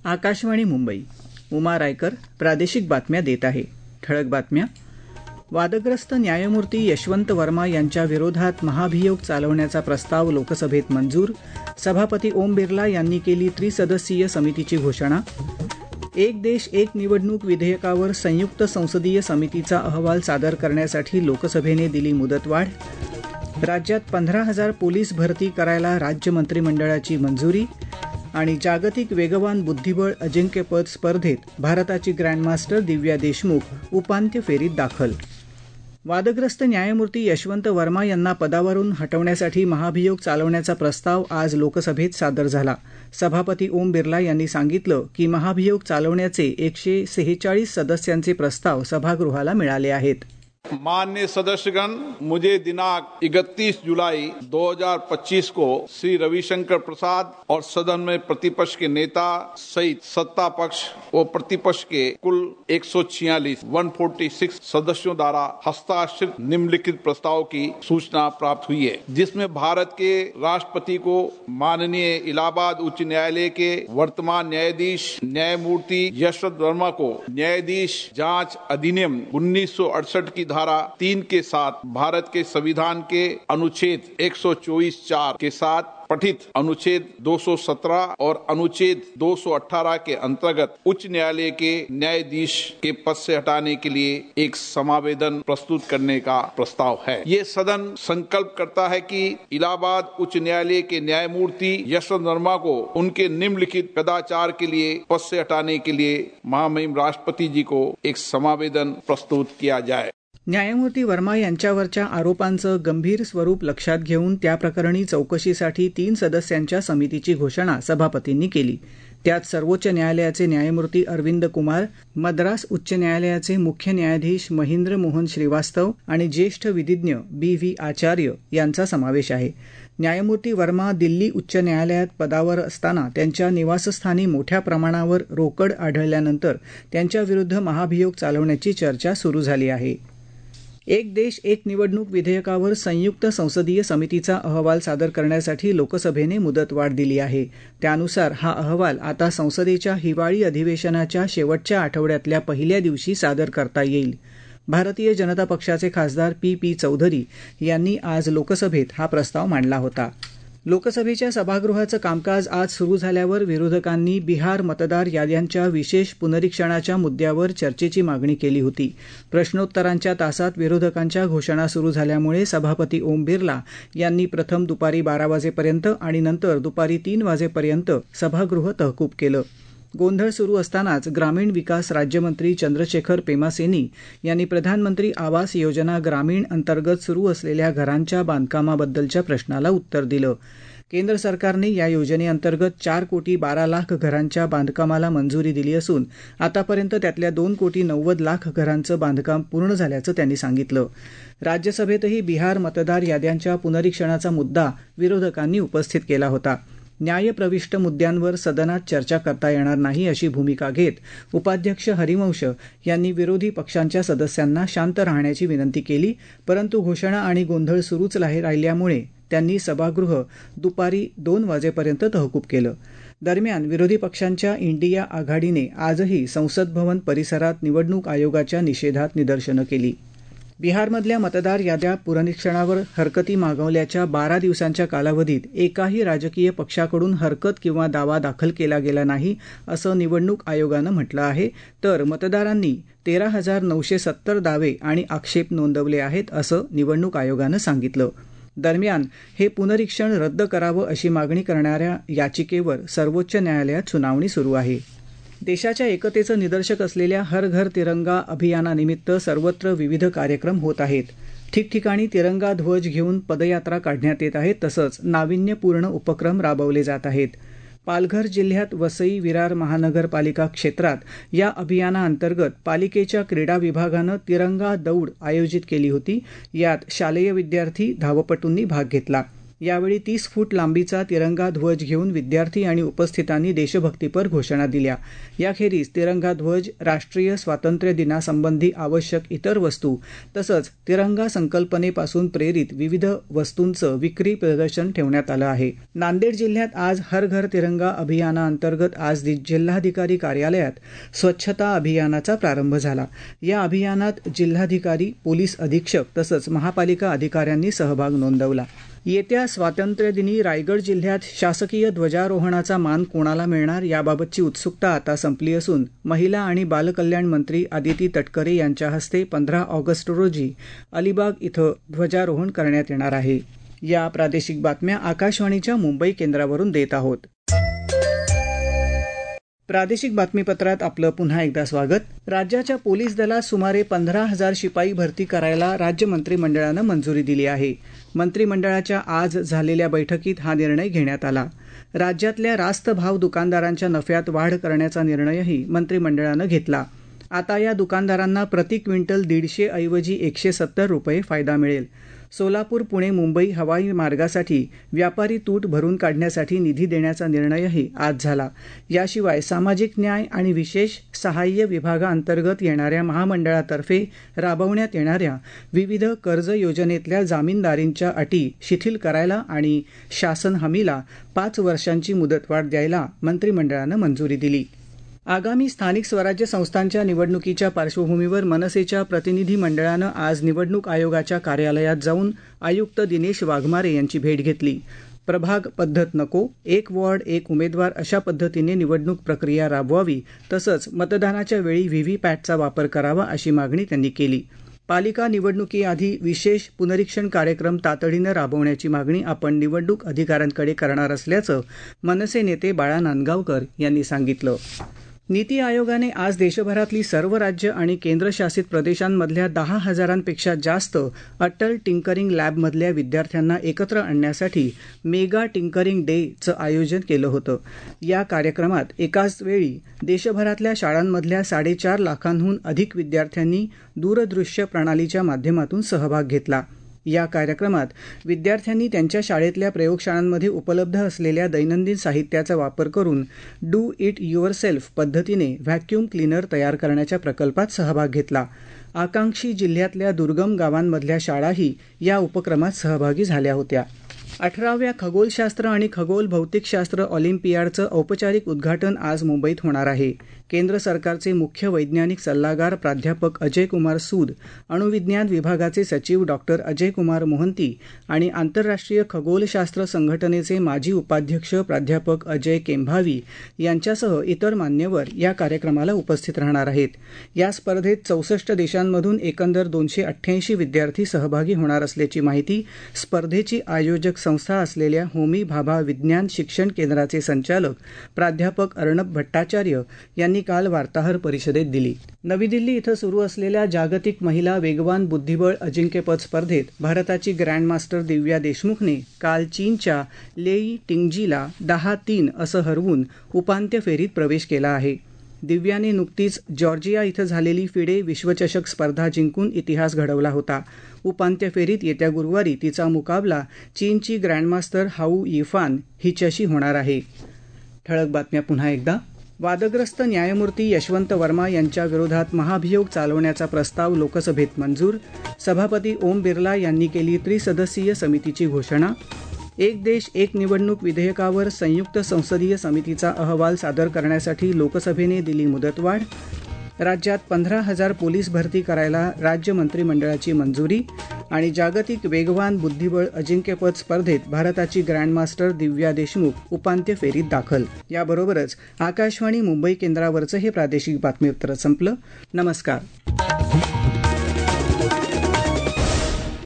आकाशवाणी मुंबई. उमा रायकर प्रादेशिक बातम्या देत आहे. ठळक बातम्या. वादग्रस्त न्यायमूर्ती यशवंत वर्मा यांच्या विरोधात महाभियोग चालवण्याचा प्रस्ताव लोकसभेत मंजूर. सभापती ओम बिर्ला यांनी केली त्रिसदस्यीय समितीची घोषणा. एक देश एक निवडणूक विधेयकावर संयुक्त संसदीय समितीचा अहवाल सादर करण्यासाठी लोकसभेने दिली मुदतवाढ. राज्यात 15,000 पोलीस भरती करायला राज्य मंत्रिमंडळाची मंजुरी. आणि जागतिक वेगवान बुद्धिबळ अजिंक्यपद स्पर्धेत भारताची ग्रँडमास्टर दिव्या देशमुख उपांत्य फेरीत दाखल. वादग्रस्त न्यायमूर्ती यशवंत वर्मा यांना पदावरून हटवण्यासाठी महाभियोग चालवण्याचा प्रस्ताव आज लोकसभेत सादर झाला. सभापती ओम बिर्ला यांनी सांगितलं की महाभियोग चालवण्याचे 146 सदस्यांचे प्रस्ताव सभागृहाला मिळाले आहेत. माननीय सदस्यगण, मुझे दिनांक 31 जुलाई 2025 को श्री रविशंकर प्रसाद और सदन में प्रतिपक्ष के नेता सहित सत्ता पक्ष व प्रतिपक्ष के कुल 146 सदस्यों द्वारा हस्ताक्षरित निम्नलिखित प्रस्ताव की सूचना प्राप्त हुई है, जिसमें भारत के राष्ट्रपति को माननीय इलाहाबाद उच्च न्यायालय के वर्तमान न्यायाधीश न्यायमूर्ति यशवंत वर्मा को न्यायाधीश जांच अधिनियम 1968 की धारा 3 के साथ भारत के संविधान के अनुच्छेद 124(4) के साथ पठित अनुच्छेद 217 और अनुच्छेद 218 के अंतर्गत उच्च न्यायालय के न्यायाधीश के पद से हटाने के लिए एक समावेदन प्रस्तुत करने का प्रस्ताव है. ये सदन संकल्प करता है कि इलाहाबाद उच्च न्यायालय के न्यायमूर्ति यशवंत वर्मा को उनके निम्नलिखित कदाचार के लिए पद से हटाने के लिए महामहिम राष्ट्रपति जी को एक समावेदन प्रस्तुत किया जाए. न्यायमूर्ती वर्मा यांच्यावरच्या आरोपांचं गंभीर स्वरूप लक्षात घेऊन त्याप्रकरणी चौकशीसाठी 3 सदस्यांच्या समितीची घोषणा सभापतींनी केली. त्यात सर्वोच्च न्यायालयाचे न्यायमूर्ती अरविंद कुमार, मद्रास उच्च न्यायालयाचे मुख्य न्यायाधीश महेंद्र मोहन श्रीवास्तव आणि ज्येष्ठ विधिज्ञ B.V. आचार्य यांचा समावेश आहे. न्यायमूर्ती वर्मा दिल्ली उच्च न्यायालयात पदावर असताना त्यांच्या निवासस्थानी मोठ्या प्रमाणावर रोकड आढळल्यानंतर त्यांच्याविरुद्ध महाभियोग चालवण्याची चर्चा सुरू झाली आहे. एक देश एक निवडणूक विधेयकावर संयुक्त संसदीय समितीचा अहवाल सादर करण्यासाठी लोकसभेने मुदतवाढ दिली आहे. त्यानुसार हा अहवाल आता संसदेच्या हिवाळी अधिवेशनाच्या शेवटच्या आठवड्यातल्या पहिल्या दिवशी सादर करता येईल. भारतीय जनता पक्षाचे खासदार P. चौधरी यांनी आज लोकसभेत हा प्रस्ताव मांडला होता. लोकसभेच्या सभागृहाचं कामकाज आज सुरू झाल्यावर विरोधकांनी बिहार मतदार याद्यांच्या विशेष पुनरीक्षणाच्या मुद्द्यावर चर्चेची मागणी केली होती. प्रश्नोत्तरांच्या तासात विरोधकांच्या घोषणा सुरू झाल्यामुळे सभापती ओम बिर्ला यांनी प्रथम दुपारी 12 वाजेपर्यंत आणि नंतर दुपारी 3 वाजेपर्यंत सभागृह तहकूब केलं. गोंधळ सुरू असतानाच ग्रामीण विकास राज्यमंत्री चंद्रशेखर पेमासेनी यांनी प्रधानमंत्री आवास योजना ग्रामीण अंतर्गत सुरू असलेल्या घरांच्या बांधकामाबद्दलच्या प्रश्नाला उत्तर दिलं. केंद्र सरकारने या योजनेअंतर्गत 4,12,00,000 घरांच्या बांधकामाला मंजुरी दिली असून आतापर्यंत त्यातल्या 2,90,00,000 घरांचं बांधकाम पूर्ण झाल्याचं त्यांनी सांगितलं. राज्यसभेतही बिहार मतदार याद्यांच्या पुनरीक्षणाचा मुद्दा विरोधकांनी उपस्थित केला होता. न्यायप्रविष्ट मुद्द्यांवर सदनात चर्चा करता येणार नाही अशी भूमिका घेत उपाध्यक्ष हरिवंश यांनी विरोधी पक्षांच्या सदस्यांना शांत राहण्याची विनंती केली, परंतु घोषणा आणि गोंधळ सुरूच राहिल्यामुळे त्यांनी सभागृह दुपारी 2 वाजेपर्यंत तहकूब केलं. दरम्यान विरोधी पक्षांच्या इंडिया आघाडीने आजही संसद भवन परिसरात निवडणूक आयोगाच्या निषेधात निदर्शनं केली. बिहारमधल्या मतदार याद्या पुनरीक्षणावर हरकती मागवल्याच्या 12 दिवसांच्या कालावधीत एकाही राजकीय पक्षाकडून हरकत किंवा दावा दाखल केला गेला नाही असं निवडणूक आयोगानं म्हटलं आहे. तर मतदारांनी 13,970 दावे आणि आक्षेप नोंदवले आहेत असं निवडणूक आयोगानं सांगितलं. दरम्यान हे पुनरीक्षण रद्द करावं अशी मागणी करणाऱ्या याचिकेवर सर्वोच्च न्यायालयात सुनावणी सुरू आहे. देशाच्या एकतेचं निदर्शक असलेल्या हर घर तिरंगा अभियानानिमित्त सर्वत्र विविध कार्यक्रम होत आहेत. ठिकठिकाणी तिरंगा ध्वज घेऊन पदयात्रा काढण्यात येत आहेत. तसंच नाविन्यपूर्ण उपक्रम राबवले जात आहेत. पालघर जिल्ह्यात वसई विरार महानगरपालिका क्षेत्रात या अभियानाअंतर्गत पालिकेच्या क्रीडा विभागानं तिरंगा दौड आयोजित केली होती. यात शालेय विद्यार्थी धावपटूंनी भाग घेतला. यावेळी 30 फूट लांबीचा तिरंगा ध्वज घेऊन विद्यार्थी आणि उपस्थितांनी देशभक्तीपर घोषणा दिल्या. याखेरीज तिरंगा ध्वज, राष्ट्रीय स्वातंत्र्य दिनासंबंधी आवश्यक इतर वस्तू तसंच तिरंगा संकल्पनेपासून प्रेरित विविध वस्तूंचं विक्री प्रदर्शन ठेवण्यात आलं आहे. नांदेड जिल्ह्यात आज हर घर तिरंगा अभियानाअंतर्गत आज जिल्हाधिकारी कार्यालयात स्वच्छता अभियानाचा प्रारंभ झाला. या अभियानात जिल्हाधिकारी, पोलीस अधीक्षक तसंच महापालिका अधिकाऱ्यांनी सहभाग नोंदवला. येत्या स्वातंत्र्यदिनी रायगड जिल्ह्यात शासकीय ध्वजारोहणाचा मान कोणाला मिळणार याबाबतची उत्सुकता आता संपली असून महिला आणि बालकल्याण मंत्री आदिती तटकरे यांच्या हस्ते 15 ऑगस्ट रोजी अलिबाग इथं ध्वजारोहण करण्यात येणार आहे. या प्रादेशिक बातम्या आकाशवाणीच्या मुंबई केंद्रावरून देत आहोत. प्रादेशिक बातमीपत्रात आपलं पुन्हा एकदा स्वागत. राज्याच्या पोलीस दलात सुमारे 15,000 शिपाई भरती करायला राज्य मंत्रिमंडळानं मंजुरी दिली आहे. मंत्रिमंडळाच्या आज झालेल्या बैठकीत हा निर्णय घेण्यात आला. राज्यातल्या रास्त भाव दुकानदारांच्या नफ्यात वाढ करण्याचा निर्णयही मंत्रिमंडळानं घेतला. आता या दुकानदारांना प्रति क्विंटल 150 ऐवजी 170 रुपये फायदा मिळेल. सोलापूर, पुणे, मुंबई हवाई मार्गासाठी व्यापारी तूट भरून काढण्यासाठी निधी देण्याचा निर्णयही आज झाला. याशिवाय सामाजिक न्याय आणि विशेष सहाय्य विभागाअंतर्गत येणाऱ्या महामंडळातर्फे राबवण्यात येणाऱ्या विविध कर्ज योजनेतल्या जामीनदारींच्या अटी शिथिल करायला आणि शासन हमीला 5 वर्षांची मुदतवाढ द्यायला मंत्रिमंडळानं मंजुरी दिली. आगामी स्थानिक स्वराज्य संस्थांच्या निवडणुकीच्या पार्श्वभूमीवर मनसेच्या प्रतिनिधी मंडळानं आज निवडणूक आयोगाच्या कार्यालयात जाऊन आयुक्त दिनेश वाघमारे यांची भेट घेतली. प्रभाग पद्धत नको, 1 वॉर्ड 1 उमेदवार अशा पद्धतीने निवडणूक प्रक्रिया राबवावी तसंच मतदानाच्या वेळी व्हीव्हीपॅटचा वापर करावा अशी मागणी त्यांनी केली. पालिका निवडणुकीआधी विशेष पुनरीक्षण कार्यक्रम तातडीनं राबवण्याची मागणी आपण निवडणूक अधिकाऱ्यांकडे करणार असल्याचं मनसे नेते बाळा नांदगावकर यांनी सांगितलं. नीती आयोगाने आज देशभरातली सर्व राज्य आणि केंद्रशासित प्रदेशांमधल्या 10,000पेक्षा जास्त अटल टिंकरिंग लॅबमधल्या विद्यार्थ्यांना एकत्र आणण्यासाठी मेगा टिंकरिंग डेचं आयोजन केलं होतं. या कार्यक्रमात एकाच वेळी देशभरातल्या शाळांमधल्या 4.5 लाखांहून अधिक विद्यार्थ्यांनी दूरदृश्य प्रणालीच्या माध्यमातून सहभाग घेतला. या कार्यक्रमात विद्यार्थ्यांनी त्यांच्या शाळेतल्या प्रयोगशाळांमध्ये उपलब्ध असलेल्या दैनंदिन साहित्याचा वापर करून डू इट युअरसेल्फ पद्धतीने व्हॅक्यूम क्लीनर तयार करण्याच्या प्रकल्पात सहभाग घेतला. आकांक्षी जिल्ह्यातल्या दुर्गम गावांमधल्या शाळाही या उपक्रमात सहभागी झाल्या होत्या. 18व्या खगोलशास्त्र आणि खगोल भौतिकशास्त्र ऑलिम्पियाडचं औपचारिक उद्घाटन आज मुंबईत होणार आहे. केंद्र सरकारचे मुख्य वैज्ञानिक सल्लागार प्राध्यापक अजय कुमार सूद, अणुविज्ञान विभागाचे सचिव डॉक्टर अजय कुमार मोहंती आणि आंतरराष्ट्रीय खगोलशास्त्र संघटनेचे माजी उपाध्यक्ष प्राध्यापक अजय केंभावी यांच्यासह इतर मान्यवर या कार्यक्रमाला उपस्थित राहणार आहेत. या स्पर्धेत 64 देशांमधून एकंदर 288 विद्यार्थी सहभागी होणार असल्याची माहिती स्पर्धेची आयोजक संस्था असलेल्या होमी भाभा विज्ञान शिक्षण केंद्राचे संचालक प्राध्यापक अर्णब भट्टाचार्य यांनी काल वार्ताहर परिषदेत दिली. नवी दिल्ली इथं सुरू असलेल्या जागतिक महिला वेगवान बुद्धिबळ अजिंक्यपद स्पर्धेत भारताची ग्रँडमास्टर दिव्या देशमुखने काल चीनच्या लेई टिंगजीला 10-3 असं हरवून उपांत्य फेरीत प्रवेश केला आहे. दिव्याने नुकतीच जॉर्जिया इथं झालेली फिडे विश्वचषक स्पर्धा जिंकून इतिहास घडवला होता. उपांत्य फेरीत येत्या गुरुवारी तिचा मुकाबला चीनची ग्रँडमास्टर हाऊ यिफान हिच्याशी होणार आहे. ठळक बातम्या पुन्हा एकदा. वादग्रस्त न्यायमूर्ती यशवंत वर्मा यांच्या विरोधात महाभियोग चालवण्याचा प्रस्ताव लोकसभेत मंजूर. सभापती ओम बिर्ला यांनी केली त्रिसदस्यीय समितीची घोषणा. एक देश एक निवडणूक विधेयकावर संयुक्त संसदीय समितीचा अहवाल सादर करण्यासाठी लोकसभेने दिली मुदतवाढ. राज्यात 15,000 पोलीस भरती करायला राज्य मंत्रिमंडळाची मंजुरी. आणि जागतिक वेगवान बुद्धिबळ अजिंक्यपद स्पर्धेत भारताची ग्रँडमास्टर दिव्या देशमुख उपांत्य फेरीत दाखल. याबरोबरच आकाशवाणी मुंबई केंद्रावरचं हे प्रादेशिक बातमीपत्र संपलं. नमस्कार.